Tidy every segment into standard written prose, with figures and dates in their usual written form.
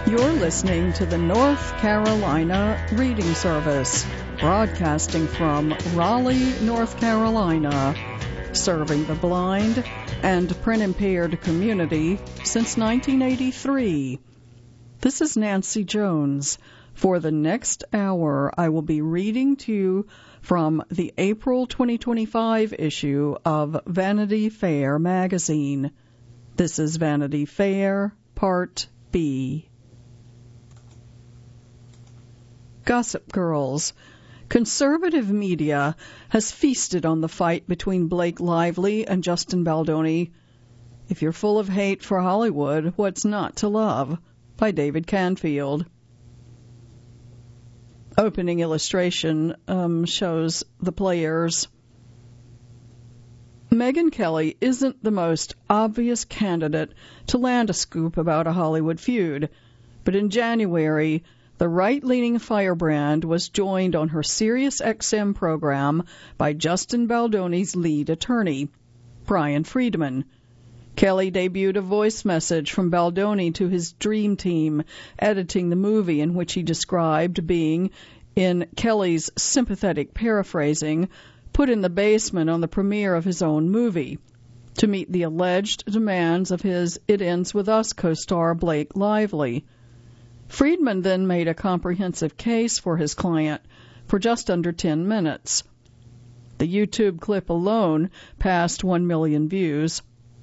You're listening to the North Carolina Reading Service, broadcasting from Raleigh, North Carolina, serving the blind and print-impaired community since 1983. This is Nancy Jones. For the next hour, I will be reading to you from the April 2025 issue of Vanity Fair magazine. This is Vanity Fair, Part B. Gossip Girls. Conservative media has feasted on the fight between Blake Lively and Justin Baldoni. If you're full of hate for Hollywood, what's not to love? By David Canfield. Opening illustration shows the players. Megyn Kelly isn't the most obvious candidate to land a scoop about a Hollywood feud, but in January, the right-leaning firebrand was joined on her SiriusXM program by Justin Baldoni's lead attorney, Brian Friedman. Kelly debuted a voice message from Baldoni to his dream team, editing the movie in which he described being, in Kelly's sympathetic paraphrasing, put in the basement on the premiere of his own movie to meet the alleged demands of his It Ends With Us co-star Blake Lively. Friedman then made a comprehensive case for his client for just under 10 minutes. The YouTube clip alone passed 1 million views.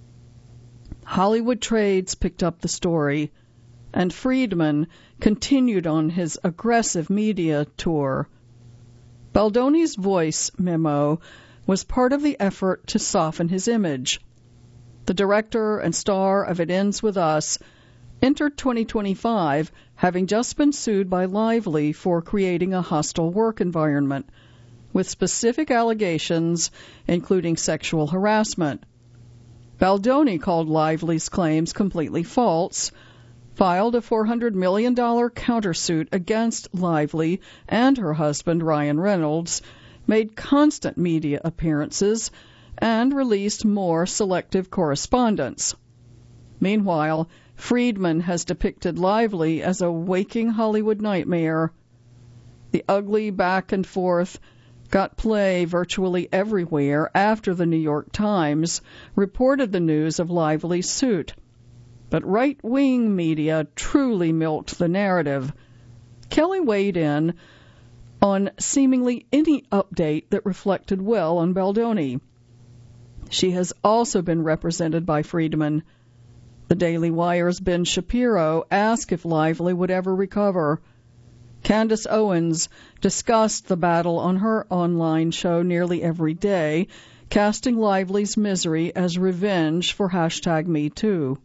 Hollywood Trades picked up the story, and Friedman continued on his aggressive media tour. Baldoni's voice memo was part of the effort to soften his image. The director and star of It Ends With Us entered 2025 having just been sued by Lively for creating a hostile work environment, with specific allegations including sexual harassment. Baldoni called Lively's claims completely false, filed a $400 million countersuit against Lively and her husband Ryan Reynolds, made constant media appearances, and released more selective correspondence. Meanwhile, Friedman has depicted Lively as a waking Hollywood nightmare. The ugly back and forth got play virtually everywhere after the New York Times reported the news of Lively's suit. But right-wing media truly milked the narrative. Kelly weighed in on seemingly any update that reflected well on Baldoni. She has also been represented by Friedman. The Daily Wire's Ben Shapiro asked if Lively would ever recover. Candace Owens discussed the battle on her online show nearly every day, casting Lively's misery as revenge for #MeToo.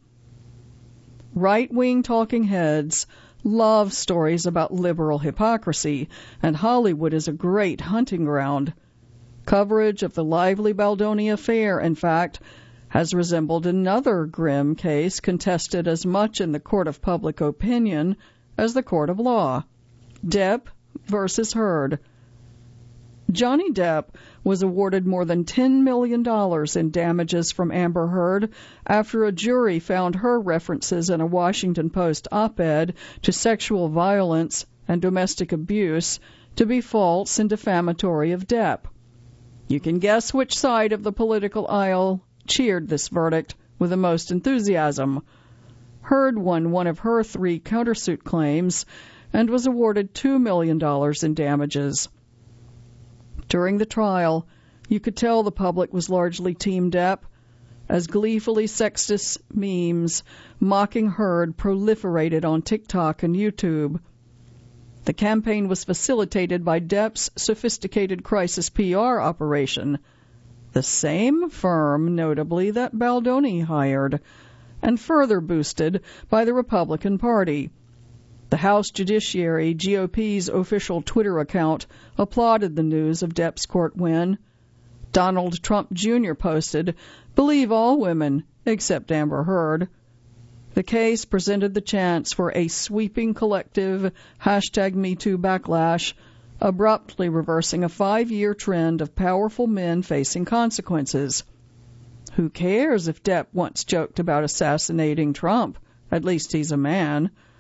Right-wing talking heads love stories about liberal hypocrisy, and Hollywood is a great hunting ground. Coverage of the Lively-Baldoni affair, in fact, has resembled another grim case contested as much in the court of public opinion as the court of law. Depp versus Heard. Johnny Depp was awarded more than $10 million in damages from Amber Heard after a jury found her references in a Washington Post op-ed to sexual violence and domestic abuse to be false and defamatory of Depp. You can guess which side of the political aisle cheered this verdict with the most enthusiasm. Heard won one of her 3 countersuit claims and was awarded $2 million in damages. During the trial, you could tell the public was largely Team Depp, as gleefully sexist memes mocking Heard proliferated on TikTok and YouTube. The campaign was facilitated by Depp's sophisticated crisis PR operation, the same firm, notably, that Baldoni hired, and further boosted by the Republican Party. The House Judiciary, GOP's official Twitter account, applauded the news of Depp's court win. Donald Trump Jr. posted, "Believe all women, except Amber Heard." The case presented the chance for a sweeping collective #MeToo backlash, abruptly reversing a 5-year trend of powerful men facing consequences. Who cares if Depp once joked about assassinating Trump? At least he's a man.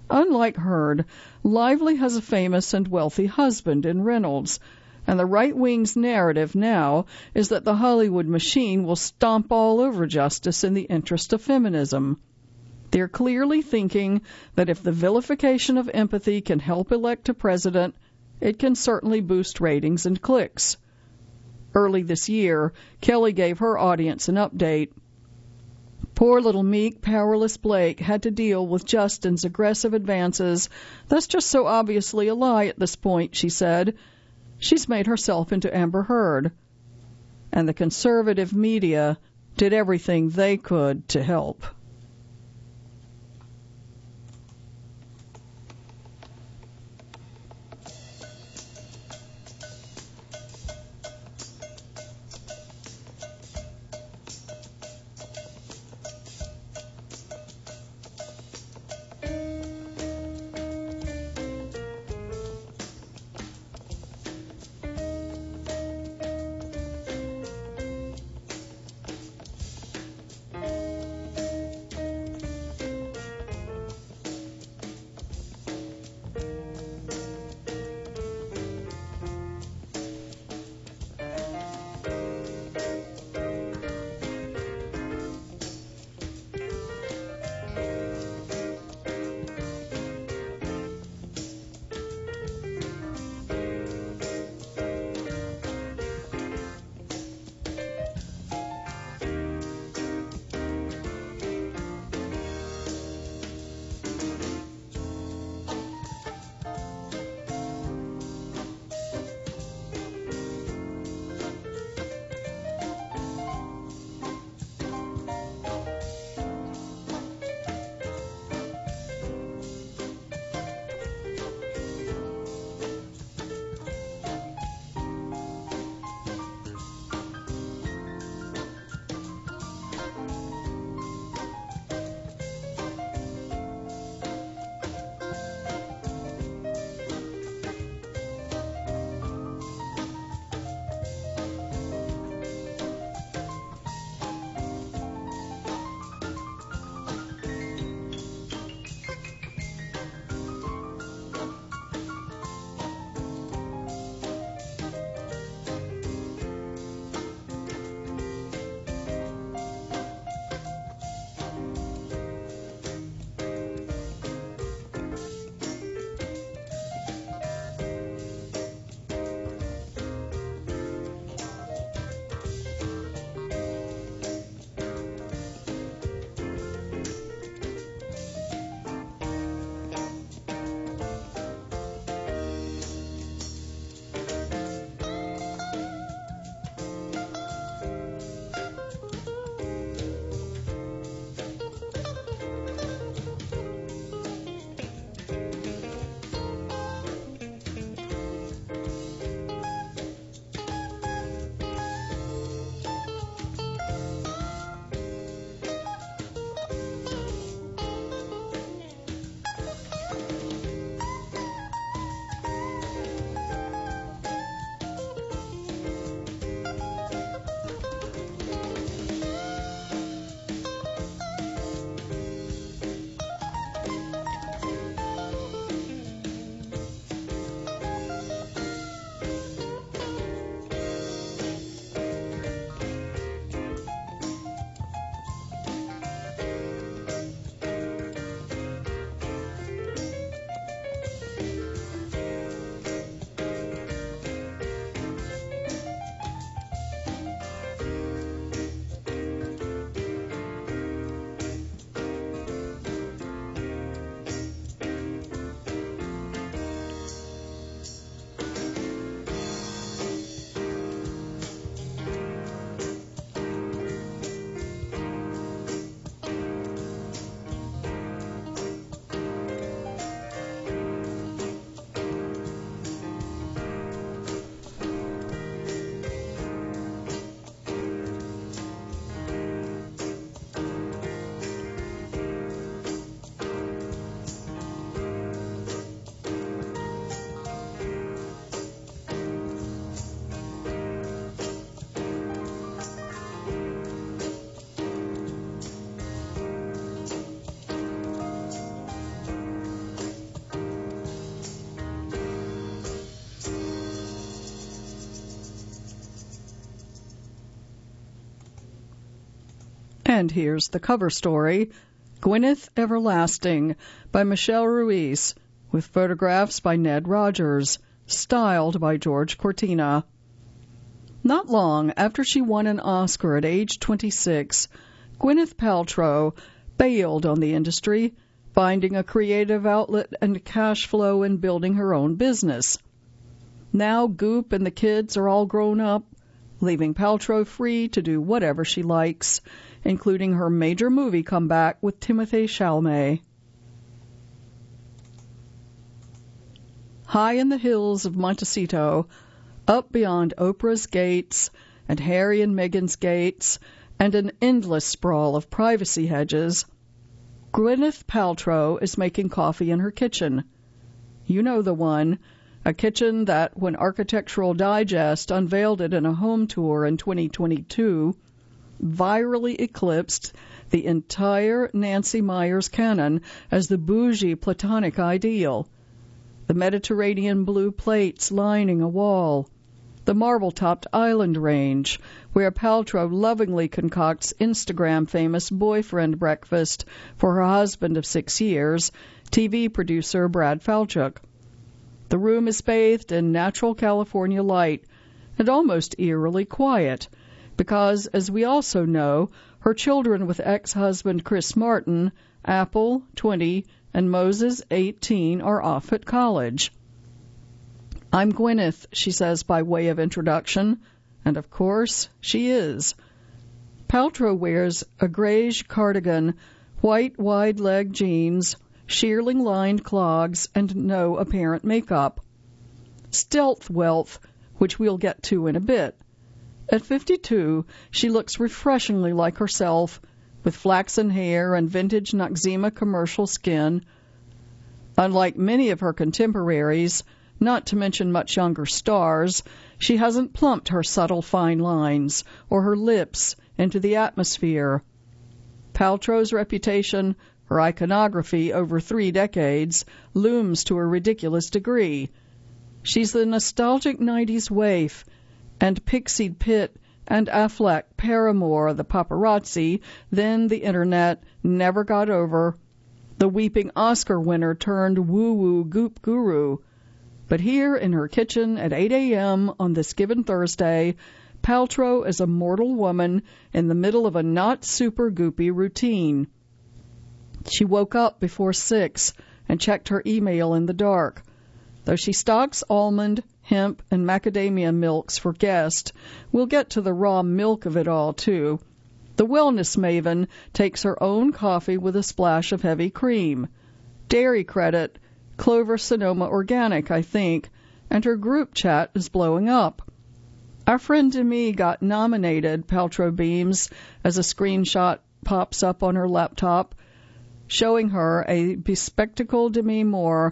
Unlike Heard, Lively has a famous and wealthy husband in Reynolds, and the right wing's narrative now is that the Hollywood machine will stomp all over justice in the interest of feminism. They're clearly thinking that if the vilification of empathy can help elect a president, it can certainly boost ratings and clicks. Early this year, Kelly gave her audience an update. Poor little meek, powerless Blake had to deal with Justin's aggressive advances. That's just so obviously a lie at this point, she said. She's made herself into Amber Heard. And the conservative media did everything they could to help. And here's the cover story, Gwyneth Everlasting by Michelle Ruiz, with photographs by Ned Rogers, styled by George Cortina. Not long after she won an Oscar at age 26, Gwyneth Paltrow bailed on the industry, finding a creative outlet and cash flow in building her own business. Now Goop and the kids are all grown up, leaving Paltrow free to do whatever she likes, including her major movie comeback with Timothée Chalamet. High in the hills of Montecito, up beyond Oprah's gates and Harry and Meghan's gates and an endless sprawl of privacy hedges, Gwyneth Paltrow is making coffee in her kitchen. You know the one, a kitchen that, when Architectural Digest unveiled it in a home tour in 2022, virally eclipsed the entire Nancy Meyers canon as the bougie platonic ideal. The Mediterranean blue plates lining a wall, the marble-topped island range, where Paltrow lovingly concocts Instagram-famous boyfriend breakfast for her husband of 6 years, TV producer Brad Falchuk. The room is bathed in natural California light and almost eerily quiet, because, as we also know, her children with ex-husband Chris Martin, Apple, 20, and Moses, 18, are off at college. I'm Gwyneth, she says by way of introduction, and of course she is. Paltrow wears a grayish cardigan, white wide-leg jeans, shearling-lined clogs, and no apparent makeup. Stealth wealth, which we'll get to in a bit. At 52, she looks refreshingly like herself, with flaxen hair and vintage Noxzema commercial skin. Unlike many of her contemporaries, not to mention much younger stars, she hasn't plumped her subtle fine lines or her lips into the atmosphere. Paltrow's reputation, her iconography over 3 decades, looms to a ridiculous degree. She's the nostalgic 90s waif, and Pixied Pitt and Affleck paramour the paparazzi, then the internet, never got over. The weeping Oscar winner turned woo-woo goop guru. But here in her kitchen at 8 a.m. on this given Thursday, Paltrow is a mortal woman in the middle of a not-super-goopy routine. She woke up before 6 and checked her email in the dark. Though she stocks almond, hemp, and macadamia milks for guests, we'll get to the raw milk of it all, too. The wellness maven takes her own coffee with a splash of heavy cream. Dairy credit, Clover Sonoma Organic, I think, and her group chat is blowing up. Our friend Demi got nominated, Paltrow beams, as a screenshot pops up on her laptop, showing her a bespectacled Demi Moore,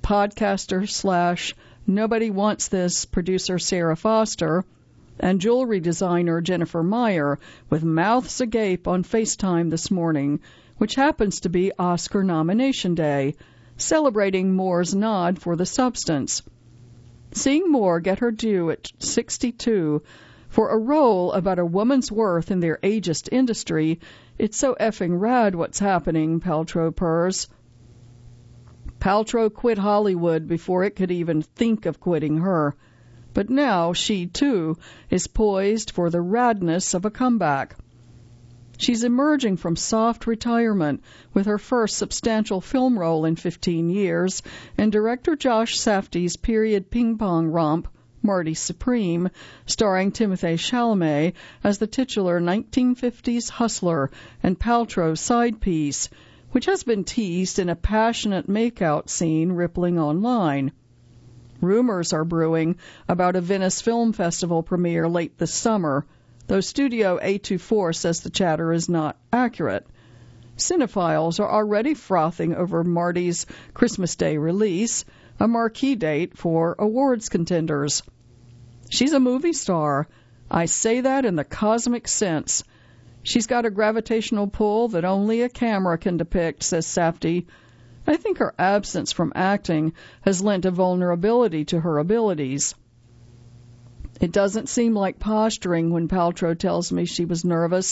podcaster / Nobody Wants This producer Sarah Foster, and jewelry designer Jennifer Meyer with mouths agape on FaceTime this morning, which happens to be Oscar nomination day, celebrating Moore's nod for the substance. Seeing Moore get her due at 62 for a role about a woman's worth in their ageist industry, it's so effing rad what's happening, Paltrow purrs. Paltrow quit Hollywood before it could even think of quitting her. But now she, too, is poised for the radness of a comeback. She's emerging from soft retirement with her first substantial film role in 15 years in director Josh Safdie's period ping-pong romp, Marty Supreme, starring Timothée Chalamet as the titular 1950s hustler and Paltrow's side piece, which has been teased in a passionate make-out scene rippling online. Rumors are brewing about a Venice Film Festival premiere late this summer, though Studio A24 says the chatter is not accurate. Cinephiles are already frothing over Marty's Christmas Day release, a marquee date for awards contenders. She's a movie star. I say that in the cosmic sense. She's got a gravitational pull that only a camera can depict, says Safdie. I think her absence from acting has lent a vulnerability to her abilities. It doesn't seem like posturing when Paltrow tells me she was nervous,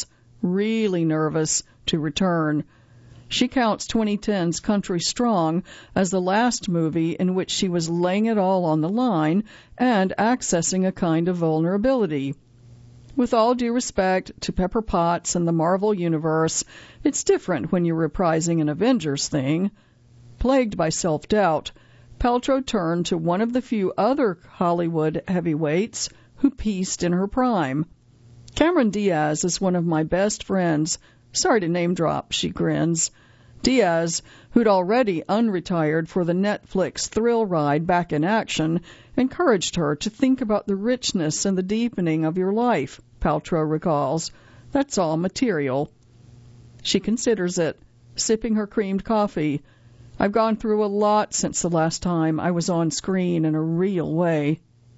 really nervous to return. She counts 2010's Country Strong as the last movie in which she was laying it all on the line and accessing a kind of vulnerability. With all due respect to Pepper Potts and the Marvel Universe, it's different when you're reprising an Avengers thing. Plagued by self-doubt, Paltrow turned to one of the few other Hollywood heavyweights who peaced in her prime. Cameron Diaz is one of my best friends. Sorry to name drop, she grins. Diaz, who'd already unretired for the Netflix thrill ride Back in Action, encouraged her to think about the richness and the deepening of your life, Paltrow recalls. That's all material. She considers it, sipping her creamed coffee. I've gone through a lot since the last time I was on screen in a real way.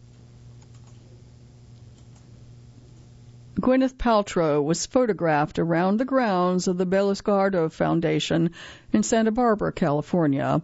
Gwyneth Paltrow was photographed around the grounds of the Bellosguardo Foundation in Santa Barbara, California.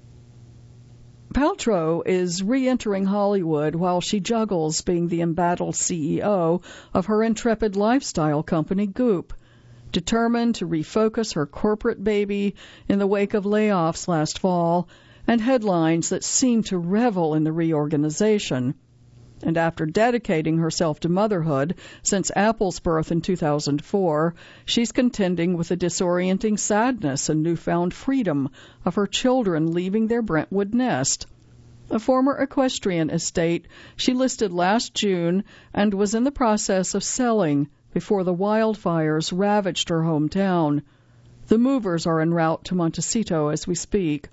Paltrow is re-entering Hollywood while she juggles being the embattled CEO of her intrepid lifestyle company, Goop, determined to refocus her corporate baby in the wake of layoffs last fall and headlines that seem to revel in the reorganization. And after dedicating herself to motherhood since Apple's birth in 2004, she's contending with the disorienting sadness and newfound freedom of her children leaving their Brentwood nest. A former equestrian estate she listed last June and was in the process of selling before the wildfires ravaged her hometown. The movers are en route to Montecito as we speak.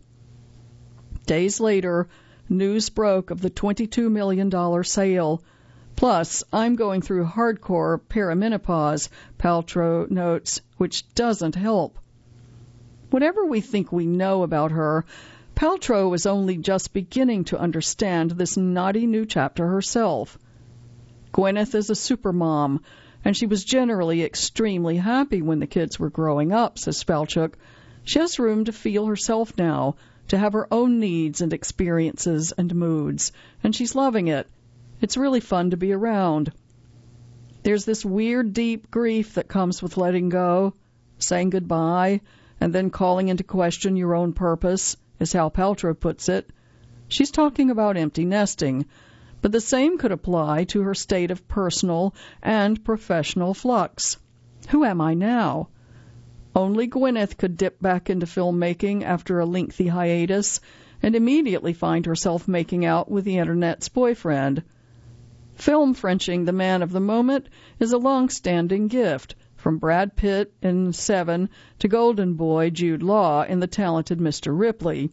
Days later, news broke of the $22 million sale. Plus, I'm going through hardcore perimenopause, Paltrow notes, which doesn't help. Whatever we think we know about her, Paltrow was only just beginning to understand this naughty new chapter herself. Gwyneth is a supermom, and she was generally extremely happy when the kids were growing up, says Falchuk. She has room to feel herself now, to have her own needs and experiences and moods, and she's loving it. It's really fun to be around. There's this weird, deep grief that comes with letting go, saying goodbye, and then calling into question your own purpose, is how Paltrow puts it. She's talking about empty nesting, but the same could apply to her state of personal and professional flux. Who am I now? Only Gwyneth could dip back into filmmaking after a lengthy hiatus and immediately find herself making out with the Internet's boyfriend. Film Frenching the man of the moment is a long-standing gift, from Brad Pitt in Seven to Golden Boy Jude Law in The Talented Mr. Ripley.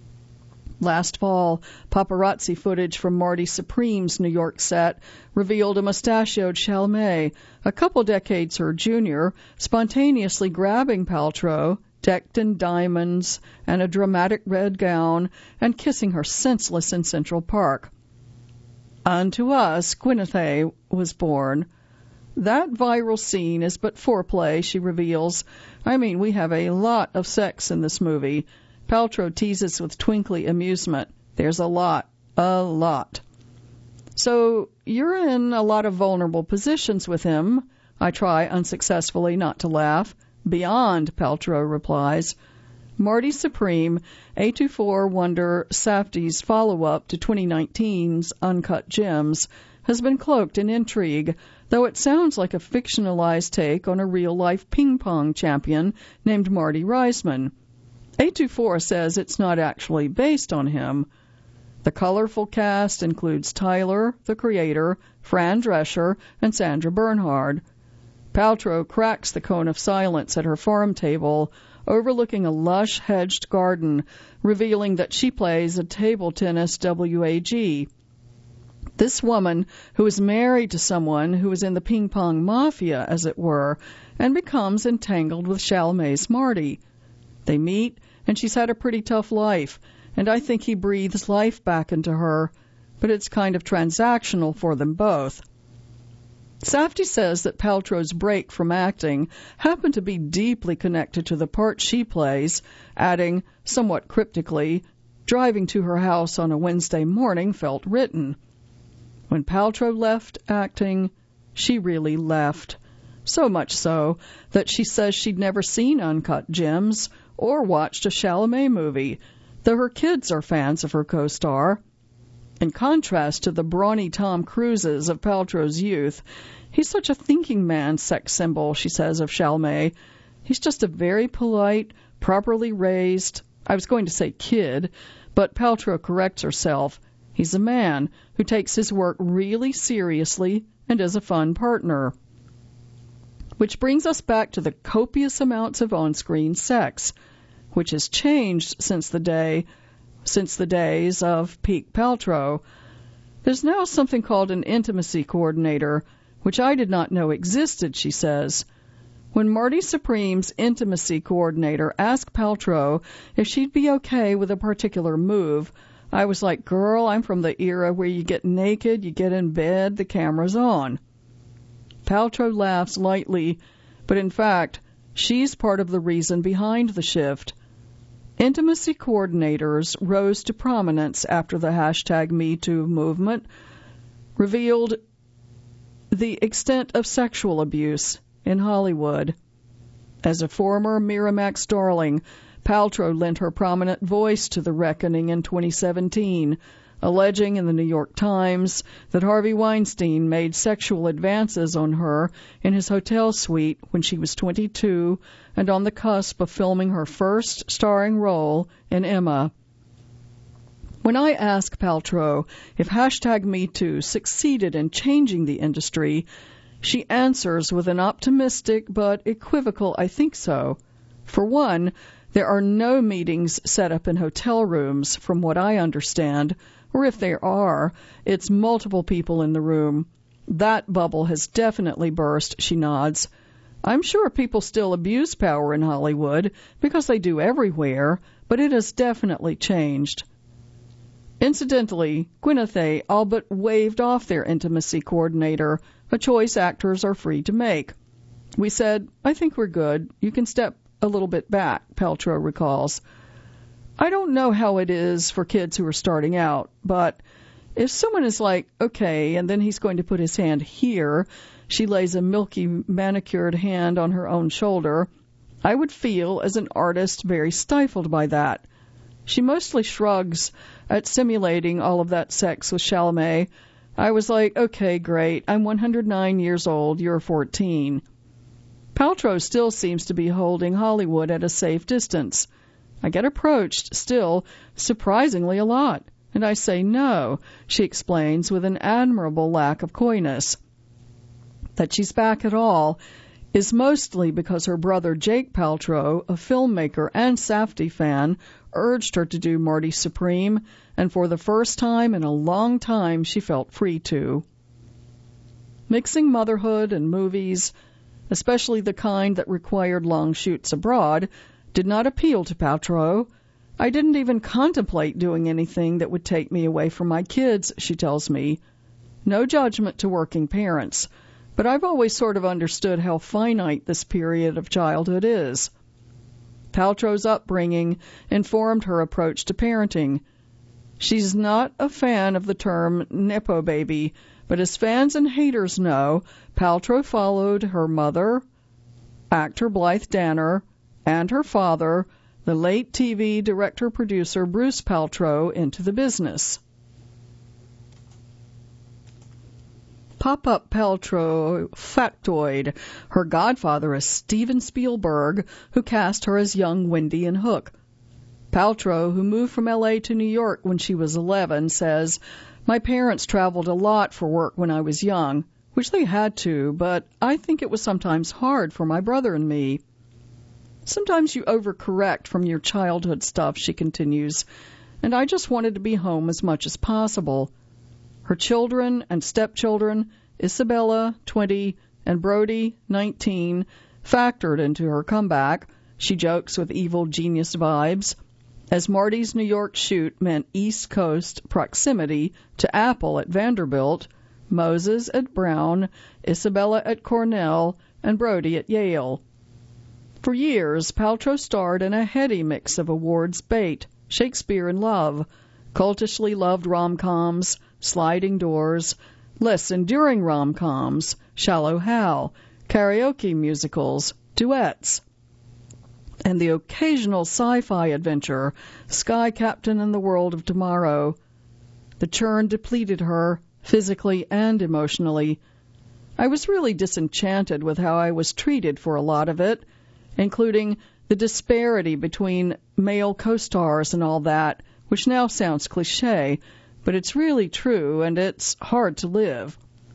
Last fall, paparazzi footage from Marty Supreme's New York set revealed a mustachioed Chalamet, a couple decades her junior, spontaneously grabbing Paltrow, decked in diamonds and a dramatic red gown, and kissing her senseless in Central Park. Unto us, Gwyneth was born. That viral scene is but foreplay, she reveals. I mean, we have a lot of sex in this movie. Paltrow teases with twinkly amusement. There's a lot. So you're in a lot of vulnerable positions with him. I try unsuccessfully not to laugh. Beyond, Paltrow replies. Marty Supreme, A24 wonder Safdie's follow-up to 2019's Uncut Gems, has been cloaked in intrigue, though it sounds like a fictionalized take on a real-life ping-pong champion named Marty Reisman. A24 says it's not actually based on him. The colorful cast includes Tyler, the creator, Fran Drescher, and Sandra Bernhard. Paltrow cracks the cone of silence at her farm table, overlooking a lush hedged garden, revealing that she plays a table tennis WAG. This woman, who is married to someone who is in the ping-pong mafia, as it were, and becomes entangled with Chalamet's Marty. They meet, and she's had a pretty tough life, and I think he breathes life back into her, but it's kind of transactional for them both. Safdie says that Paltrow's break from acting happened to be deeply connected to the part she plays, adding, somewhat cryptically, driving to her house on a Wednesday morning felt written. When Paltrow left acting, she really left. so much so that she says she'd never seen Uncut Gems or watched a Chalamet movie, though her kids are fans of her co-star. In contrast to the brawny Tom Cruises of Paltrow's youth, he's such a thinking man sex symbol, she says of Chalamet. He's just a very polite, properly raised, I was going to say kid, but Paltrow corrects herself. He's a man who takes his work really seriously and is a fun partner. Which brings us back to the copious amounts of on-screen sex, which has changed since the days of peak Paltrow. There's now something called an intimacy coordinator, which I did not know existed, she says. When Marty Supreme's intimacy coordinator asked Paltrow if she'd be okay with a particular move, I was like, girl, I'm from the era where you get naked, you get in bed, the camera's on. Paltrow laughs lightly, but in fact, she's part of the reason behind the shift. Intimacy coordinators rose to prominence after the #MeToo movement revealed the extent of sexual abuse in Hollywood. As a former Miramax darling, Paltrow lent her prominent voice to the reckoning in 2017, alleging in the New York Times that Harvey Weinstein made sexual advances on her in his hotel suite when she was 22 and on the cusp of filming her first starring role in Emma. When I ask Paltrow if #MeToo succeeded in changing the industry, she answers with an optimistic but equivocal "I think so." For one, there are no meetings set up in hotel rooms, from what I understand, or if there are, it's multiple people in the room. That bubble has definitely burst, she nods. I'm sure people still abuse power in Hollywood, because they do everywhere, but it has definitely changed. Incidentally, Gwyneth all but waved off their intimacy coordinator, a choice actors are free to make. We said, I think we're good. You can step a little bit back, Paltrow recalls. I don't know how it is for kids who are starting out, but if someone is like, okay, and then he's going to put his hand here, she lays a milky manicured hand on her own shoulder, I would feel, as an artist, very stifled by that. She mostly shrugs at simulating all of that sex with Chalamet. I was like, okay, great, I'm 109 years old, you're 14. Paltrow still seems to be holding Hollywood at a safe distance. I get approached, still, surprisingly a lot, and I say no, she explains with an admirable lack of coyness. That she's back at all is mostly because her brother Jake Paltrow, a filmmaker and Safdie fan, urged her to do Marty Supreme, and for the first time in a long time she felt free to. Mixing motherhood and movies, especially the kind that required long shoots abroad, did not appeal to Paltrow. I didn't even contemplate doing anything that would take me away from my kids, she tells me. No judgment to working parents, but I've always sort of understood how finite this period of childhood is. Paltrow's upbringing informed her approach to parenting. She's not a fan of the term Nepo baby, but as fans and haters know, Paltrow followed her mother, actor Blythe Danner, and her father, the late TV director-producer Bruce Paltrow, into the business. Pop-up Paltrow factoid. Her godfather is Steven Spielberg, who cast her as young Wendy in Hook. Paltrow, who moved from L.A. to New York when she was 11, says, my parents traveled a lot for work when I was young, which they had to, but I think it was sometimes hard for my brother and me. Sometimes you overcorrect from your childhood stuff, she continues, and I just wanted to be home as much as possible. Her children and stepchildren, Isabella, 20, and Brody, 19, factored into her comeback. She jokes with evil genius vibes, as Marty's New York shoot meant East Coast proximity to Apple at Vanderbilt, Moses at Brown, Isabella at Cornell, and Brody at Yale. For years, Paltrow starred in a heady mix of awards bait, Shakespeare in Love, cultishly loved rom-coms, Sliding Doors, less enduring rom-coms, Shallow Hal, karaoke musicals, duets, and the occasional sci-fi adventure, Sky Captain and the World of Tomorrow. The churn depleted her, physically and emotionally. I was really disenchanted with how I was treated for a lot of it, including the disparity between male co-stars and all that, which now sounds cliché, but it's really true, and it's hard to live.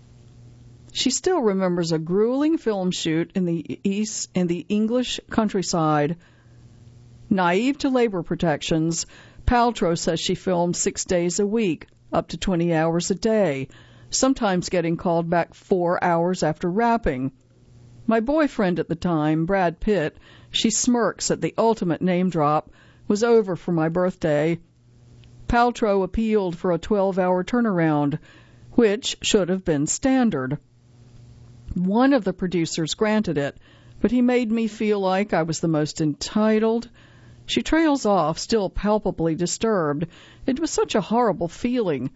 She still remembers a grueling film shoot in the English countryside. Naive to labor protections, Paltrow says she filmed 6 days a week, up to 20 hours a day, sometimes getting called back 4 hours after wrapping. My boyfriend at the time, Brad Pitt, she smirks at the ultimate name drop, was over for my birthday. Paltrow appealed for a 12-hour turnaround, which should have been standard. One of the producers granted it, but he made me feel like I was the most entitled. She trails off, still palpably disturbed. It was such a horrible feeling.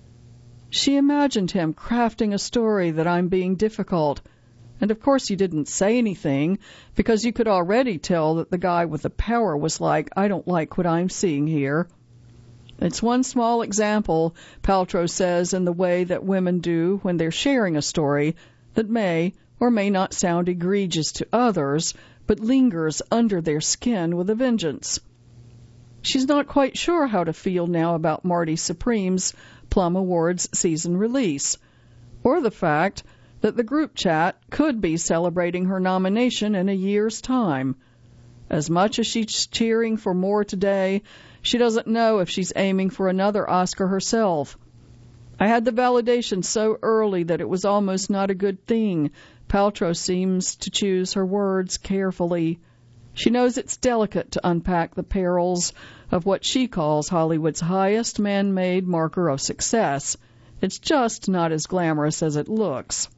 She imagined him crafting a story that I'm being difficult. And of course you didn't say anything, because you could already tell that the guy with the power was like, I don't like what I'm seeing here. It's one small example, Paltrow says, in the way that women do when they're sharing a story that may or may not sound egregious to others, but lingers under their skin with a vengeance. She's not quite sure how to feel now about Marty Supreme's Plum Awards season release, or the fact that the group chat could be celebrating her nomination in a year's time. As much as she's cheering for more today, she doesn't know if she's aiming for another Oscar herself. I had the validation so early that it was almost not a good thing. Paltrow seems to choose her words carefully. She knows it's delicate to unpack the perils of what she calls Hollywood's highest man-made marker of success. It's just not as glamorous as it looks.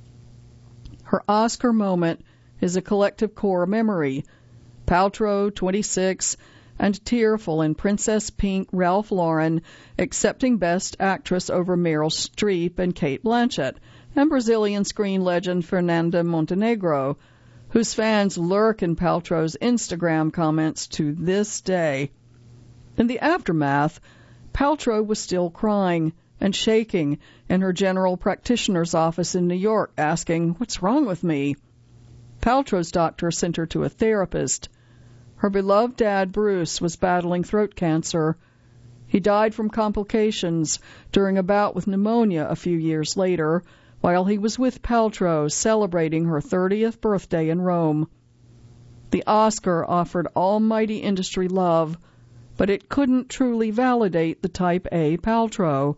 Her Oscar moment is a collective core memory. Paltrow, 26, and tearful in Princess Pink, Ralph Lauren, accepting Best Actress over Meryl Streep and Cate Blanchett, and Brazilian screen legend Fernanda Montenegro, whose fans lurk in Paltrow's Instagram comments to this day. In the aftermath, Paltrow was still crying and shaking in her general practitioner's office in New York, asking, "What's wrong with me?" Paltrow's doctor sent her to a therapist. Her beloved dad, Bruce, was battling throat cancer. He died from complications during a bout with pneumonia a few years later, while he was with Paltrow celebrating her 30th birthday in Rome. The Oscar offered almighty industry love, but it couldn't truly validate the Type A Paltrow.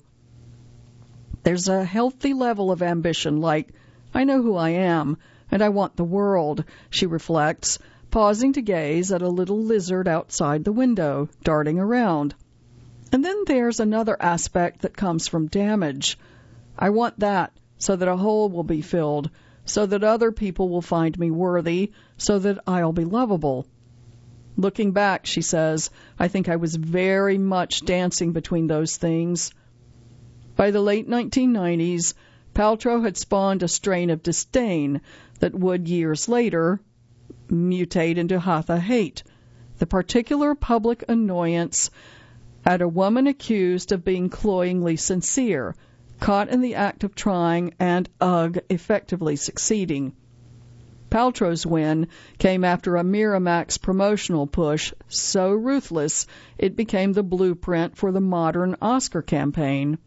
There's a healthy level of ambition, like, I know who I am, and I want the world, she reflects, pausing to gaze at a little lizard outside the window, darting around. And then there's another aspect that comes from damage. I want that, so that a hole will be filled, so that other people will find me worthy, so that I'll be lovable. Looking back, she says, I think I was very much dancing between those things. By the late 1990s, Paltrow had spawned a strain of disdain that would, years later, mutate into Hatha hate, the particular public annoyance at a woman accused of being cloyingly sincere, caught in the act of trying and, effectively succeeding. Paltrow's win came after a Miramax promotional push so ruthless it became the blueprint for the modern Oscar campaign.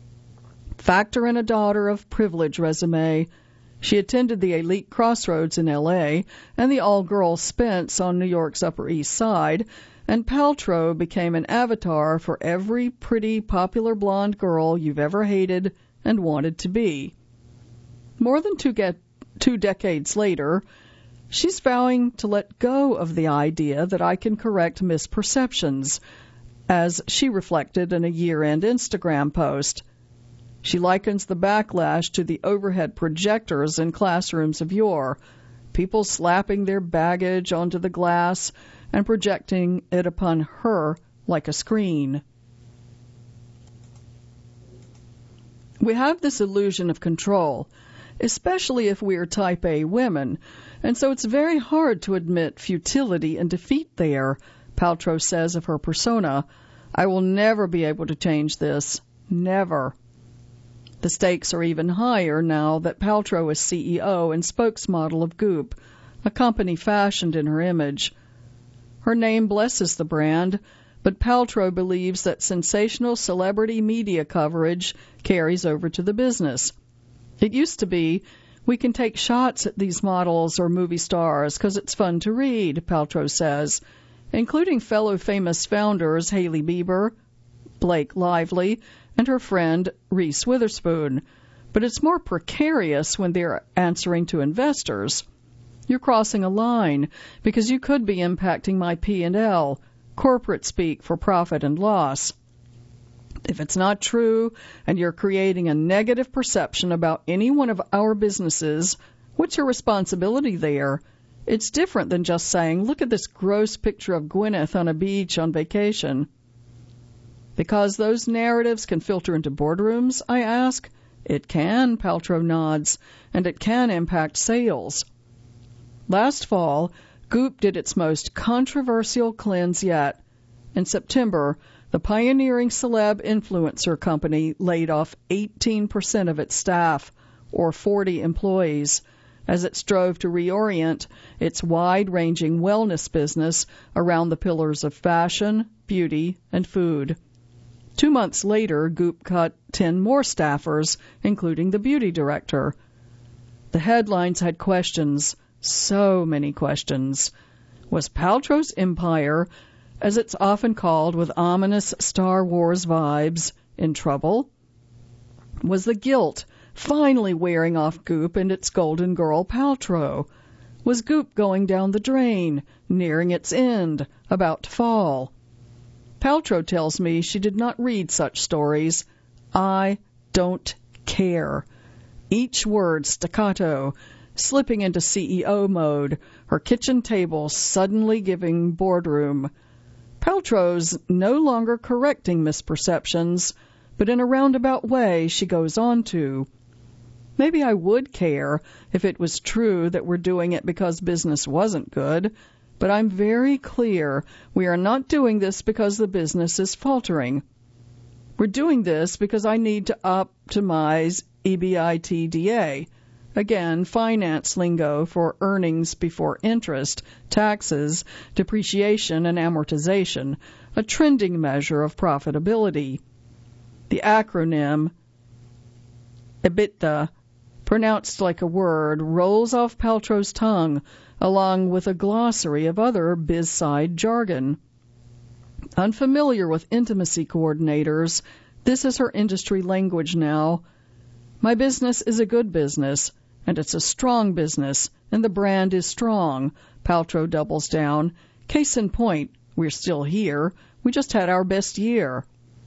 Factor in a daughter of privilege resume. She attended the elite Crossroads in L.A. and the all-girls Spence on New York's Upper East Side, and Paltrow became an avatar for every pretty, popular blonde girl you've ever hated and wanted to be. More than two decades later, she's vowing to let go of the idea that I can correct misperceptions, as she reflected in a year-end Instagram post. She likens the backlash to the overhead projectors in classrooms of yore, people slapping their baggage onto the glass and projecting it upon her like a screen. We have this illusion of control, especially if we're type A women, and so it's very hard to admit futility and defeat there, Paltrow says of her persona. I will never be able to change this. Never. The stakes are even higher now that Paltrow is CEO and spokesmodel of Goop, a company fashioned in her image. Her name blesses the brand, but Paltrow believes that sensational celebrity media coverage carries over to the business. It used to be, we can take shots at these models or movie stars because it's fun to read, Paltrow says, including fellow famous founders Hailey Bieber, Blake Lively, and her friend Reese Witherspoon. But it's more precarious when they're answering to investors. You're crossing a line because you could be impacting my P&L, corporate speak for profit and loss. If it's not true and you're creating a negative perception about any one of our businesses, what's your responsibility there? It's different than just saying, look at this gross picture of Gwyneth on a beach on vacation. Because those narratives can filter into boardrooms, I ask? It can, Paltrow nods, and it can impact sales. Last fall, Goop did its most controversial cleanse yet. In September, the pioneering celeb influencer company laid off 18% of its staff, or 40 employees, as it strove to reorient its wide-ranging wellness business around the pillars of fashion, beauty, and food. 2 months later, Goop cut 10 more staffers, including the beauty director. The headlines had questions, so many questions. Was Paltrow's empire, as it's often called with ominous Star Wars vibes, in trouble? Was the guilt finally wearing off Goop and its golden girl Paltrow? Was Goop going down the drain, nearing its end, about to fall? Paltrow tells me she did not read such stories. I don't care. Each word staccato, slipping into CEO mode, her kitchen table suddenly giving boardroom. Paltrow's no longer correcting misperceptions, but in a roundabout way she goes on to. Maybe I would care if it was true that we're doing it because business wasn't good, but I'm very clear we are not doing this because the business is faltering. We're doing this because I need to optimize EBITDA, again, finance lingo for earnings before interest, taxes, depreciation, and amortization, a trending measure of profitability. The acronym EBITDA, pronounced like a word, rolls off Paltrow's tongue, along with a glossary of other biz-side jargon. Unfamiliar with intimacy coordinators, this is her industry language now. My business is a good business, and it's a strong business, and the brand is strong, Paltrow doubles down. Case in point, we're still here. We just had our best year.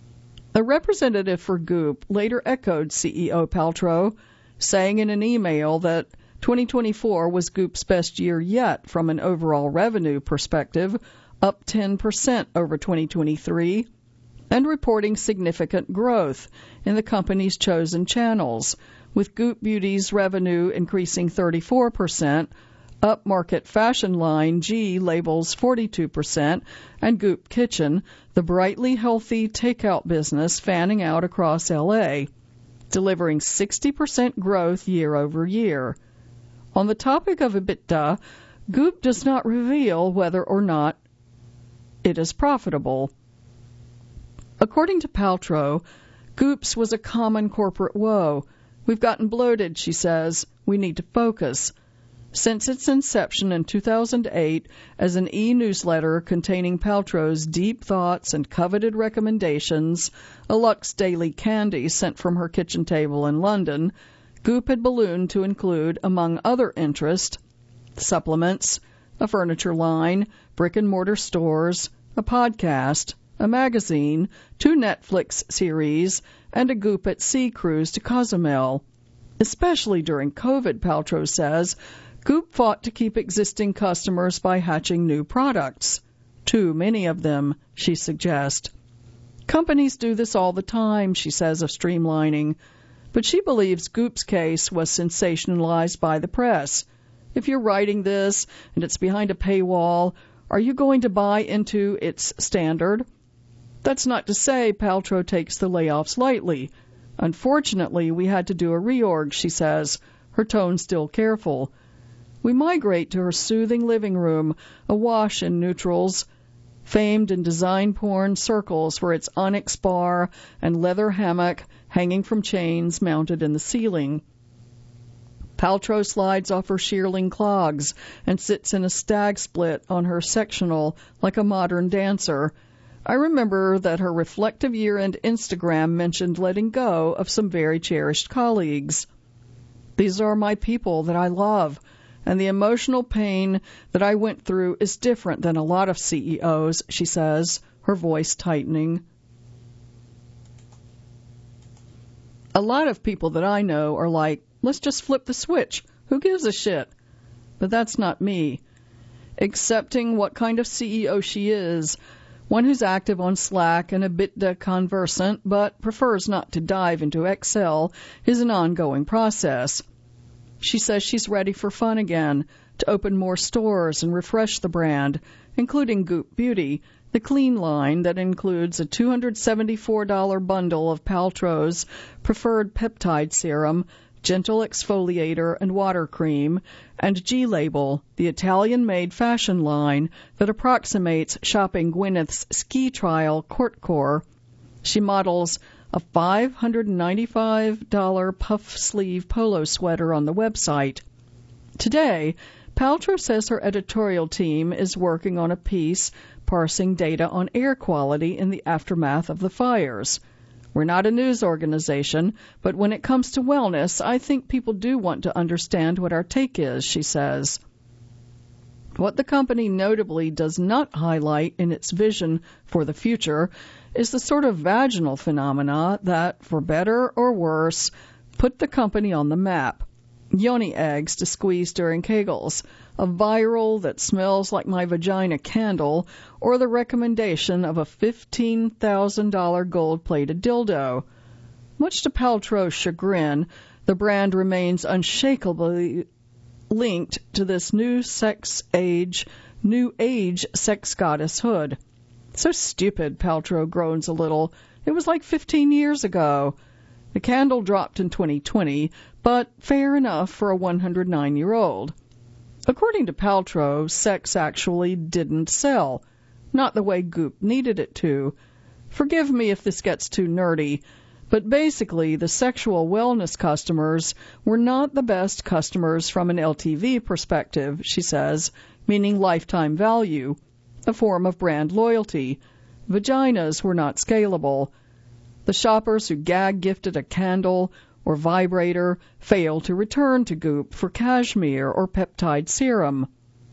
A representative for Goop later echoed CEO Paltrow, saying in an email that 2024 was Goop's best year yet from an overall revenue perspective, up 10% over 2023, and reporting significant growth in the company's chosen channels, with Goop Beauty's revenue increasing 34%, upmarket fashion line G labels 42%, and Goop Kitchen, the brightly healthy takeout business fanning out across LA, delivering 60% growth year over year. On the topic of EBITDA, Goop does not reveal whether or not it is profitable. According to Paltrow, Goop's was a common corporate woe. We've gotten bloated, she says. We need to focus. Since its inception in 2008 as an e-newsletter containing Paltrow's deep thoughts and coveted recommendations, a Lux Daily candy sent from her kitchen table in London, Goop had ballooned to include, among other interests, supplements, a furniture line, brick-and-mortar stores, a podcast, a magazine, 2 Netflix series, and a Goop at Sea cruise to Cozumel. Especially during COVID, Paltrow says, Goop fought to keep existing customers by hatching new products. Too many of them, she suggests. Companies do this all the time, she says of streamlining. But she believes Goop's case was sensationalized by the press. If you're writing this and it's behind a paywall, are you going to buy into its standard? That's not to say Paltrow takes the layoffs lightly. Unfortunately, we had to do a reorg, she says, her tone still careful. We migrate to her soothing living room, awash in neutrals, famed in design porn circles for its onyx bar and leather hammock hanging from chains mounted in the ceiling. Paltrow slides off her shearling clogs and sits in a stag split on her sectional like a modern dancer. I remember that her reflective year-end Instagram mentioned letting go of some very cherished colleagues. These are my people that I love, and the emotional pain that I went through is different than a lot of CEOs, she says, her voice tightening. A lot of people that I know are like, let's just flip the switch. Who gives a shit? But that's not me. Accepting what kind of CEO she is, one who's active on Slack and a bit conversant but prefers not to dive into Excel, is an ongoing process. She says she's ready for fun again, to open more stores and refresh the brand, including Goop Beauty, the clean line that includes a $274 bundle of Paltrow's preferred peptide serum, gentle exfoliator and water cream, and G-Label, the Italian-made fashion line that approximates shopping Gwyneth's ski trial court core. She models a $595 puff sleeve polo sweater on the website. Today, Paltrow says her editorial team is working on a piece parsing data on air quality in the aftermath of the fires. We're not a news organization, but when it comes to wellness, I think people do want to understand what our take is, she says. What the company notably does not highlight in its vision for the future is the sort of vaginal phenomena that, for better or worse, put the company on the map. Yoni eggs to squeeze during Kegels, a viral that smells like my vagina candle, or the recommendation of a $15,000 gold-plated dildo. Much to Paltrow's chagrin, the brand remains unshakably linked to this new age sex goddesshood. So stupid, Paltrow groans a little. It was like 15 years ago. The candle dropped in 2020, but fair enough for a 109-year-old. According to Paltrow, sex actually didn't sell. Not the way Goop needed it to. Forgive me if this gets too nerdy, but basically the sexual wellness customers were not the best customers from an LTV perspective, she says, meaning lifetime value, a form of brand loyalty. Vaginas were not scalable. The shoppers who gag-gifted a candle or vibrator failed to return to Goop for cashmere or peptide serum.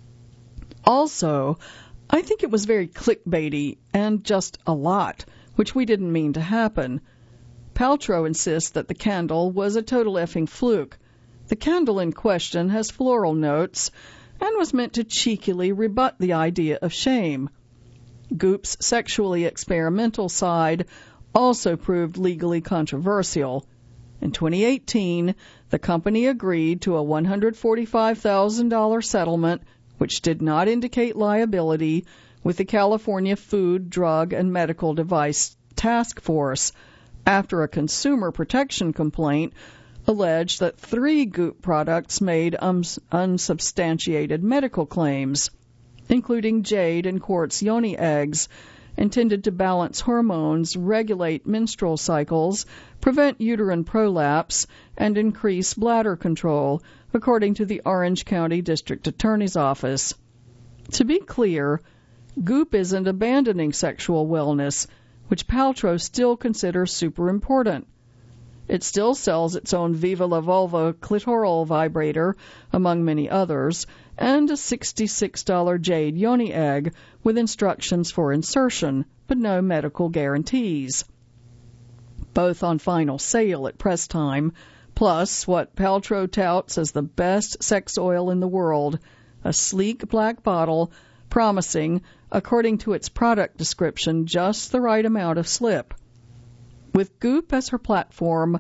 Also, I think it was very clickbaity and just a lot, which we didn't mean to happen. Paltrow insists that the candle was a total effing fluke. The candle in question has floral notes and was meant to cheekily rebut the idea of shame. Goop's sexually experimental side also proved legally controversial. In 2018, the company agreed to a $145,000 settlement, which did not indicate liability, with the California Food, Drug, and Medical Device Task Force after a consumer protection complaint alleged that 3 Goop products made unsubstantiated medical claims, including jade and quartz yoni eggs, intended to balance hormones, regulate menstrual cycles, prevent uterine prolapse, and increase bladder control, according to the Orange County District Attorney's Office. To be clear, Goop isn't abandoning sexual wellness, which Paltrow still considers super important. It still sells its own Viva La Vulva clitoral vibrator, among many others, and a $66 jade yoni egg with instructions for insertion, but no medical guarantees. Both on final sale at press time, plus what Paltrow touts as the best sex oil in the world, a sleek black bottle promising, according to its product description, just the right amount of slip. With Goop as her platform,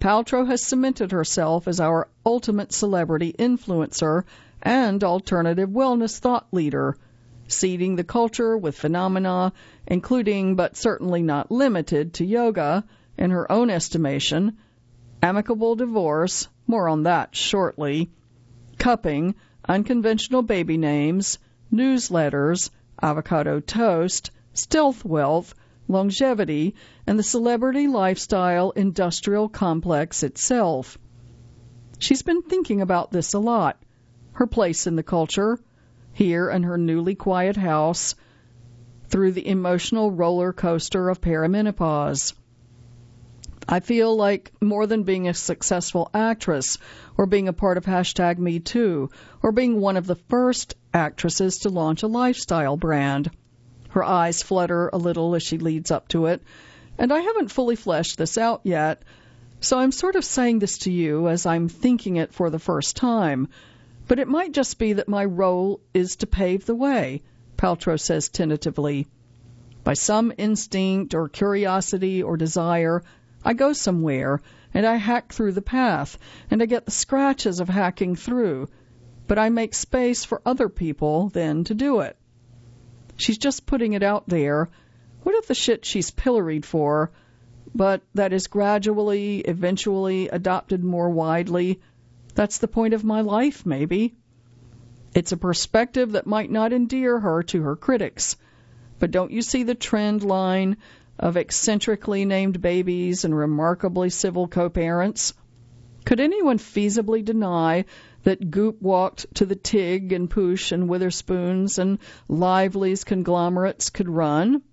Paltrow has cemented herself as our ultimate celebrity influencer and alternative wellness thought leader, seeding the culture with phenomena including, but certainly not limited to, yoga, in her own estimation, amicable divorce, more on that shortly, cupping, unconventional baby names, newsletters, avocado toast, stealth wealth, longevity, and the celebrity lifestyle industrial complex itself. She's been thinking about this a lot, her place in the culture, here in her newly quiet house, through the emotional roller coaster of perimenopause. I feel like more than being a successful actress or being a part of #MeToo or being one of the first actresses to launch a lifestyle brand. Her eyes flutter a little as she leads up to it, and I haven't fully fleshed this out yet, so I'm sort of saying this to you as I'm thinking it for the first time. But it might just be that my role is to pave the way, Paltrow says tentatively. By some instinct or curiosity or desire, I go somewhere, and I hack through the path, and I get the scratches of hacking through, but I make space for other people then to do it. She's just putting it out there. What if the shit she's pilloried for, but that is gradually, eventually adopted more widely? That's the point of my life, maybe. It's a perspective that might not endear her to her critics. But don't you see the trend line of eccentrically named babies and remarkably civil co-parents? Could anyone feasibly deny that Goop walked to the Tig and Poosh and Witherspoons and Lively's conglomerates could run?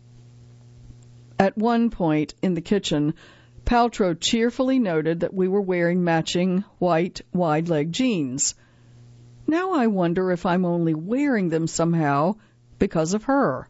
At one point in the kitchen, Paltrow cheerfully noted that we were wearing matching white wide-leg jeans. Now I wonder if I'm only wearing them somehow because of her.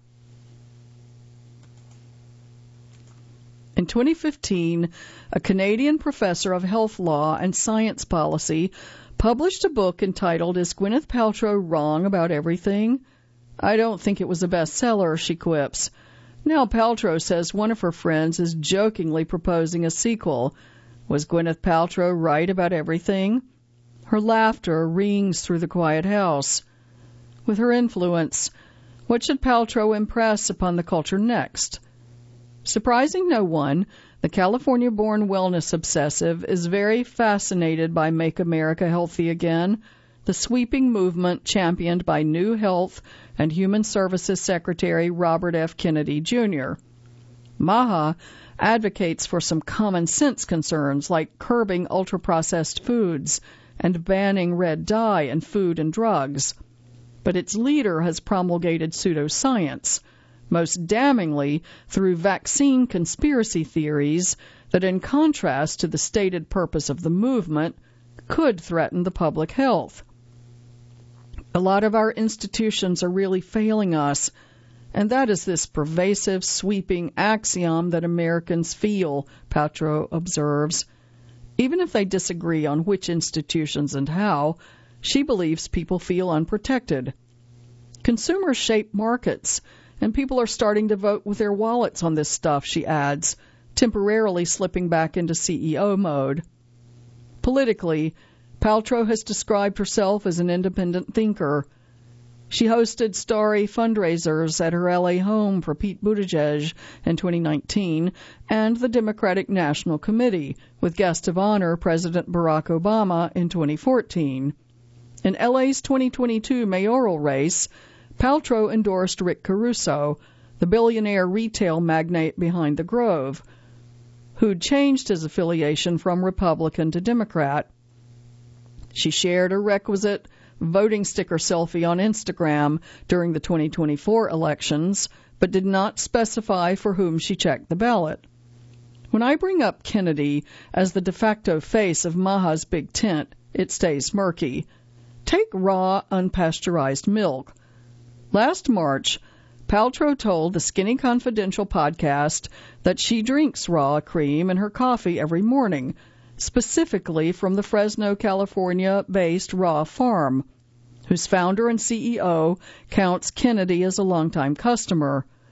In 2015, a Canadian professor of health law and science policy published a book entitled Is Gwyneth Paltrow Wrong About Everything? I don't think it was a bestseller, she quips. Now Paltrow says one of her friends is jokingly proposing a sequel. Was Gwyneth Paltrow right about everything? Her laughter rings through the quiet house. With her influence, what should Paltrow impress upon the culture next? Surprising no one, the California-born wellness obsessive is very fascinated by Make America Healthy Again, the sweeping movement championed by new Health and Human Services Secretary Robert F. Kennedy, Jr. Maha advocates for some common sense concerns like curbing ultra-processed foods and banning red dye in food and drugs. But its leader has promulgated pseudoscience, most damningly through vaccine conspiracy theories that, in contrast to the stated purpose of the movement, could threaten the public health. A lot of our institutions are really failing us, and that is this pervasive, sweeping axiom that Americans feel, Paltrow observes. Even if they disagree on which institutions and how, she believes people feel unprotected. Consumers shape markets, and people are starting to vote with their wallets on this stuff, she adds, temporarily slipping back into CEO mode. Politically, Paltrow has described herself as an independent thinker. She hosted starry fundraisers at her LA home for Pete Buttigieg in 2019 and the Democratic National Committee, with guest of honor President Barack Obama in 2014. In LA's 2022 mayoral race, Paltrow endorsed Rick Caruso, the billionaire retail magnate behind the Grove, who'd changed his affiliation from Republican to Democrat. She shared a requisite voting sticker selfie on Instagram during the 2024 elections, but did not specify for whom she checked the ballot. When I bring up Kennedy as the de facto face of Maha's big tent, it stays murky. Take raw, unpasteurized milk. Last March, Paltrow told the Skinny Confidential podcast that she drinks raw cream in her coffee every morning, specifically from the Fresno, California-based Raw Farm, whose founder and CEO counts Kennedy as a longtime customer.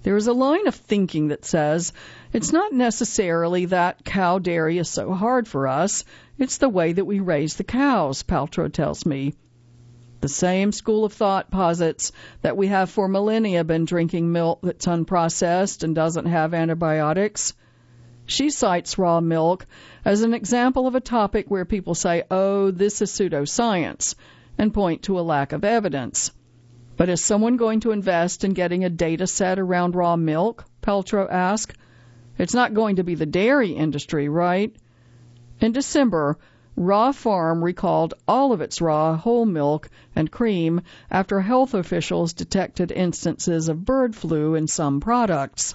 There is a line of thinking that says it's not necessarily that cow dairy is so hard for us, it's the way that we raise the cows, Paltrow tells me. The same school of thought posits that we have for millennia been drinking milk that's unprocessed and doesn't have antibiotics. She cites raw milk as an example of a topic where people say, oh, this is pseudoscience, and point to a lack of evidence. But is someone going to invest in getting a data set around raw milk? Paltrow asked. It's not going to be the dairy industry, right? In December, Raw Farm recalled all of its raw whole milk and cream after health officials detected instances of bird flu in some products.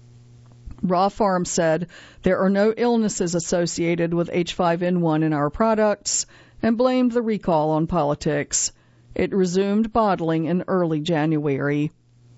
Raw Farm said there are no illnesses associated with H5N1 in our products and blamed the recall on politics. It resumed bottling in early January.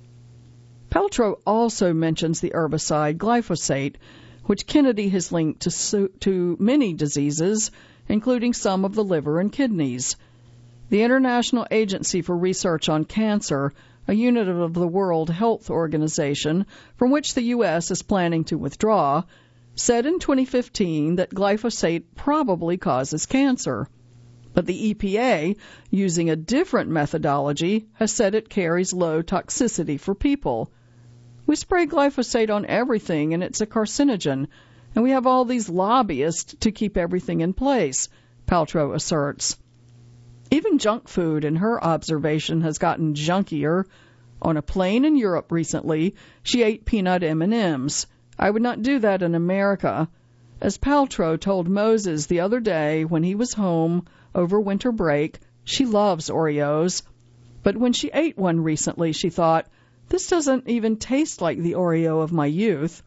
Paltrow also mentions the herbicide glyphosate, which Kennedy has linked to many diseases, including some of the liver and kidneys. The International Agency for Research on Cancer, a unit of the World Health Organization from which the U.S. is planning to withdraw, said in 2015 that glyphosate probably causes cancer. But the EPA, using a different methodology, has said it carries low toxicity for people. We spray glyphosate on everything, and it's a carcinogen, and we have all these lobbyists to keep everything in place, Paltrow asserts. Even junk food, in her observation, has gotten junkier. On a plane in Europe recently, she ate peanut M&Ms. I would not do that in America. As Paltrow told Moses the other day when he was home over winter break, she loves Oreos. But when she ate one recently, she thought, this doesn't even taste like the Oreo of my youth.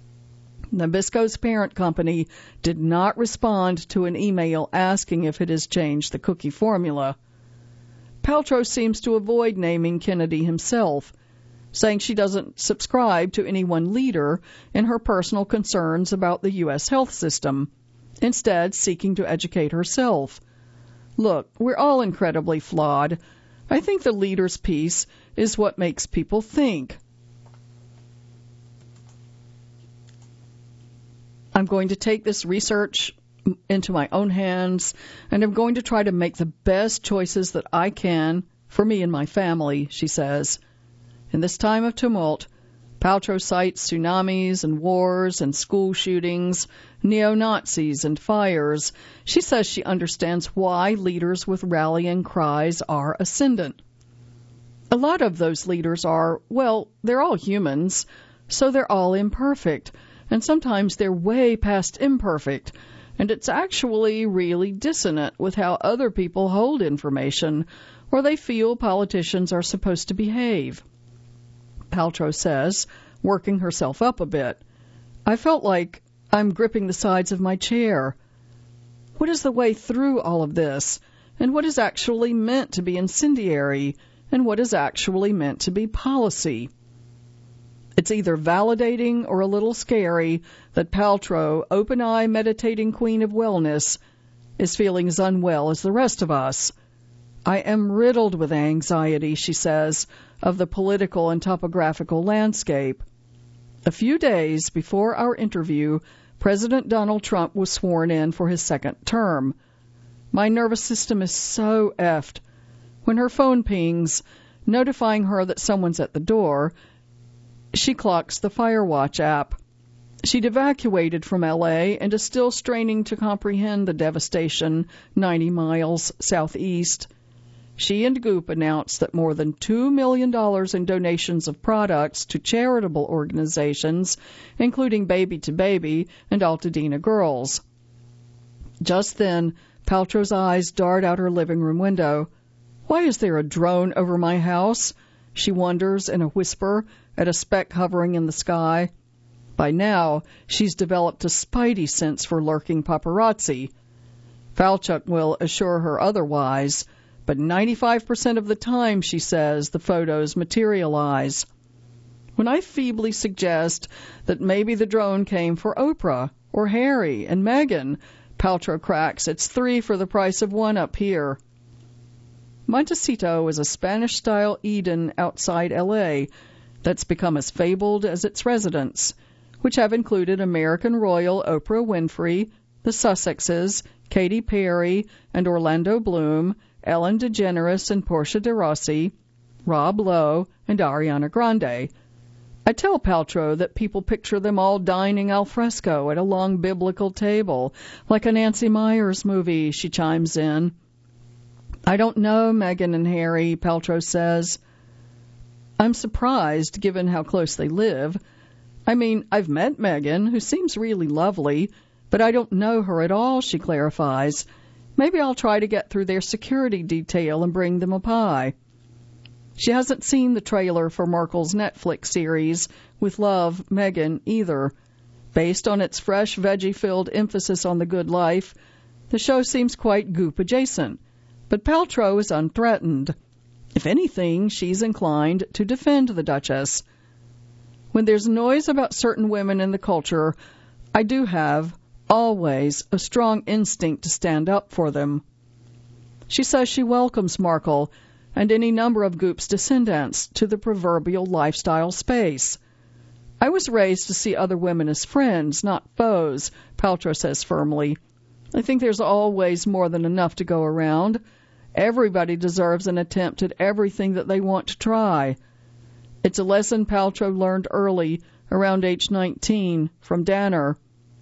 Nabisco's parent company did not respond to an email asking if it has changed the cookie formula. Paltrow seems to avoid naming Kennedy himself, saying she doesn't subscribe to any one leader in her personal concerns about the U.S. health system, instead seeking to educate herself. Look, we're all incredibly flawed. I think the leader's piece is what makes people think. I'm going to take this research into my own hands, and I'm going to try to make the best choices that I can for me and my family, she says. In this time of tumult, Paltrow cites tsunamis and wars and school shootings, neo-Nazis and fires. She says she understands why leaders with rallying cries are ascendant. A lot of those leaders are, well, they're all humans, so they're all imperfect, and sometimes they're way past imperfect, and it's actually really dissonant with how other people hold information or they feel politicians are supposed to behave. Paltrow says, working herself up a bit, I felt like I'm gripping the sides of my chair. What is the way through all of this? And what is actually meant to be incendiary? And what is actually meant to be policy? It's either validating or a little scary that Paltrow, open-eye meditating queen of wellness, is feeling as unwell as the rest of us. I am riddled with anxiety, she says, of the political and topographical landscape. A few days before our interview, President Donald Trump was sworn in for his second term. My nervous system is so effed. When her phone pings, notifying her that someone's at the door, she clocks the Firewatch app. She'd evacuated from L.A. and is still straining to comprehend the devastation 90 miles southeast. She and Goop announced that more than $2 million in donations of products to charitable organizations, including Baby to Baby and Altadena Girls. Just then, Paltrow's eyes dart out her living room window. Why is there a drone over my house? She wonders in a whisper at a speck hovering in the sky. By now, she's developed a spidey sense for lurking paparazzi. Falchuk will assure her otherwise, but 95% of the time, she says, the photos materialize. When I feebly suggest that maybe the drone came for Oprah or Harry and Meghan, Paltrow cracks, it's 3 for the price of 1 up here. Montecito is a Spanish-style Eden outside L.A., that's become as fabled as its residents, which have included American royal Oprah Winfrey, the Sussexes, Katy Perry and Orlando Bloom, Ellen DeGeneres and Portia de Rossi, Rob Lowe, and Ariana Grande. I tell Paltrow that people picture them all dining al fresco at a long biblical table, like a Nancy Meyers movie, she chimes in. I don't know Meghan and Harry, Paltrow says. I'm surprised, given how close they live. I mean, I've met Meghan, who seems really lovely, but I don't know her at all, she clarifies. Maybe I'll try to get through their security detail and bring them a pie. She hasn't seen the trailer for Markle's Netflix series, With Love, Meghan, either. Based on its fresh, veggie-filled emphasis on the good life, the show seems quite Goop-adjacent. But Paltrow is unthreatened. If anything, she's inclined to defend the Duchess. When there's noise about certain women in the culture, I do have, always, a strong instinct to stand up for them. She says she welcomes Markle and any number of Goop's descendants to the proverbial lifestyle space. I was raised to see other women as friends, not foes, Paltrow says firmly. I think there's always more than enough to go around. Everybody deserves an attempt at everything that they want to try. It's a lesson Paltrow learned early, around age 19, from Danner.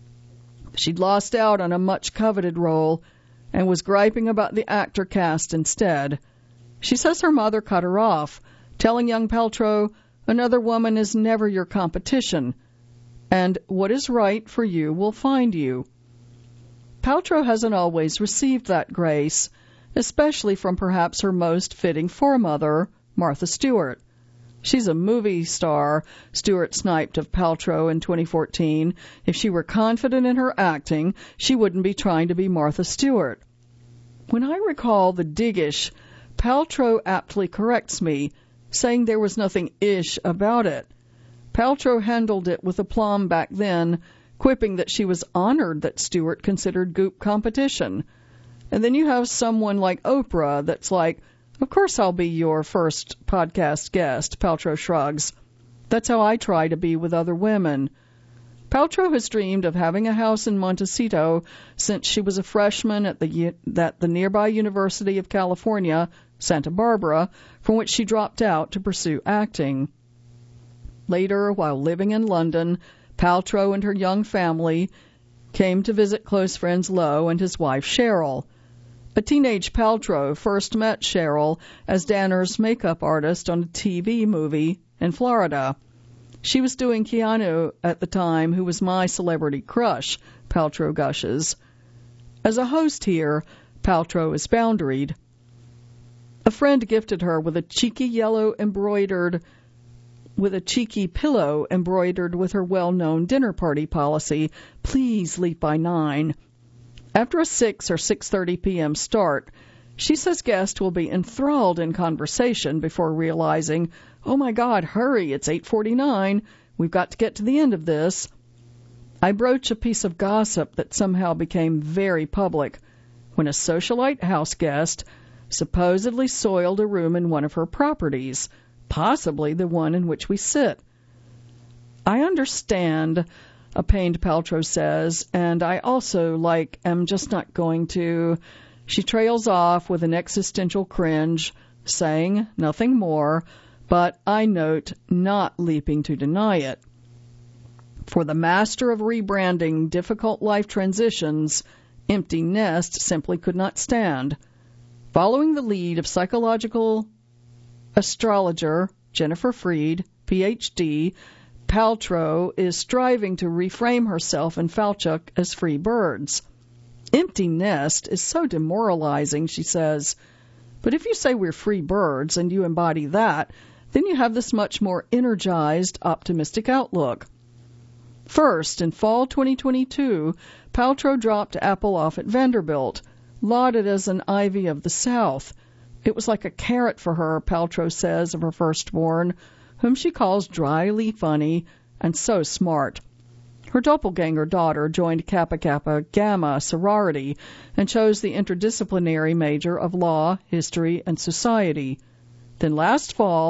She'd lost out on a much-coveted role and was griping about the actor cast instead. She says her mother cut her off, telling young Paltrow, another woman is never your competition, and what is right for you will find you. Paltrow hasn't always received that grace, especially from perhaps her most fitting foremother, Martha Stewart. She's a movie star, Stewart sniped of Paltrow in 2014. If she were confident in her acting, she wouldn't be trying to be Martha Stewart. When I recall the dig-ish, Paltrow aptly corrects me, saying there was nothing ish about it. Paltrow handled it with aplomb back then, quipping that she was honored that Stewart considered Goop competition. And then you have someone like Oprah that's like, of course I'll be your first podcast guest, Paltrow shrugs. That's how I try to be with other women. Paltrow has dreamed of having a house in Montecito since she was a freshman at the nearby University of California, Santa Barbara, from which she dropped out to pursue acting. Later, while living in London, Paltrow and her young family came to visit close friends Lowe and his wife Cheryl. A teenage Paltrow first met Cheryl as Danner's makeup artist on a TV movie in Florida. She was doing Keanu at the time, who was my celebrity crush, Paltrow gushes. As a host here, Paltrow is boundaried. A friend gifted her with a cheeky pillow embroidered with her well-known dinner party policy, please leave by 9. After a 6 or 6:30 p.m. start, she says guests will be enthralled in conversation before realizing, oh my God, hurry, it's 8:49, we've got to get to the end of this. I broach a piece of gossip that somehow became very public when a socialite house guest supposedly soiled a room in one of her properties, possibly the one in which we sit. I understand, a pained Paltrow says, and I also, am just not going to. She trails off with an existential cringe, saying nothing more, but I note not leaping to deny it. For the master of rebranding difficult life transitions, Empty Nest simply could not stand. Following the lead of psychological astrologer Jennifer Freed, Ph.D., Paltrow is striving to reframe herself and Falchuk as free birds. Empty nest is so demoralizing, she says. But if you say we're free birds and you embody that, then you have this much more energized, optimistic outlook. First, in fall 2022, Paltrow dropped Apple off at Vanderbilt, lauded as an ivy of the South. It was like a carrot for her, Paltrow says of her firstborn, whom she calls dryly funny and so smart. Her doppelganger daughter joined Kappa Kappa Gamma sorority and chose the interdisciplinary major of law, history, and society. Then last fall,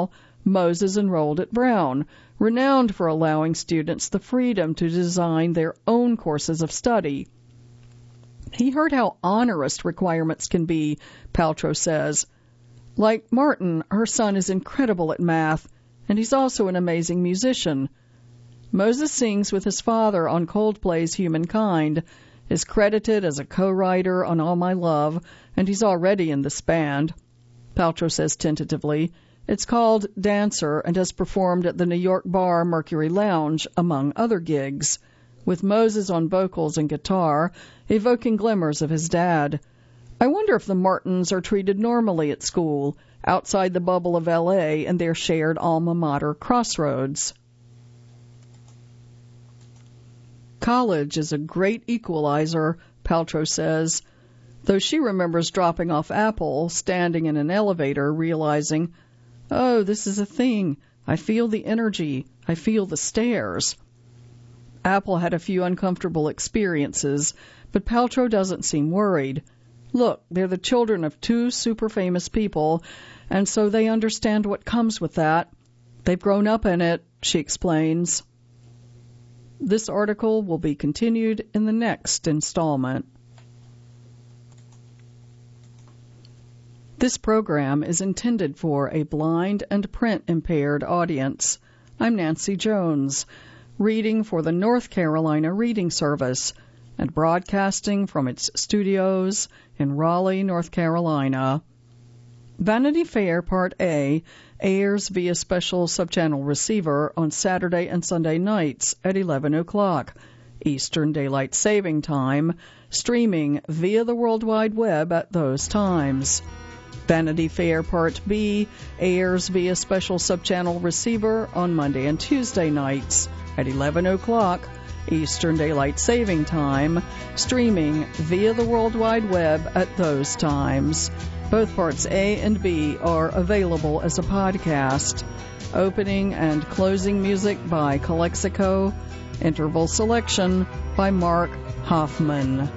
Moses enrolled at Brown, renowned for allowing students the freedom to design their own courses of study. He heard how onerous requirements can be, Paltrow says. Like Martin, her son is incredible at math, and he's also an amazing musician. Moses sings with his father on Coldplay's Humankind, is credited as a co-writer on All My Love, and he's already in this band. Paltrow says tentatively, it's called Dancer and has performed at the New York bar Mercury Lounge, among other gigs, with Moses on vocals and guitar, evoking glimmers of his dad. I wonder if the Martins are treated normally at school, outside the bubble of L.A. and their shared alma mater Crossroads. College is a great equalizer, Paltrow says, though she remembers dropping off Apple, standing in an elevator, realizing, oh, this is a thing. I feel the energy. I feel the stares. Apple had a few uncomfortable experiences, but Paltrow doesn't seem worried. Look, they're the children of two super famous people, and so they understand what comes with that. They've grown up in it, she explains. This article will be continued in the next installment. This program is intended for a blind and print-impaired audience. I'm Nancy Jones, reading for the North Carolina Reading Service and broadcasting from its studios in Raleigh, North Carolina. Vanity Fair Part A airs via special subchannel receiver on Saturday and Sunday nights at 11 o'clock Eastern Daylight Saving Time, streaming via the World Wide Web at those times. Vanity Fair Part B airs via special subchannel receiver on Monday and Tuesday nights at 11 o'clock Eastern Daylight Saving Time, streaming via the World Wide Web at those times. Both parts A and B are available as a podcast. Opening and closing music by Calexico. Interval selection by Mark Hoffman.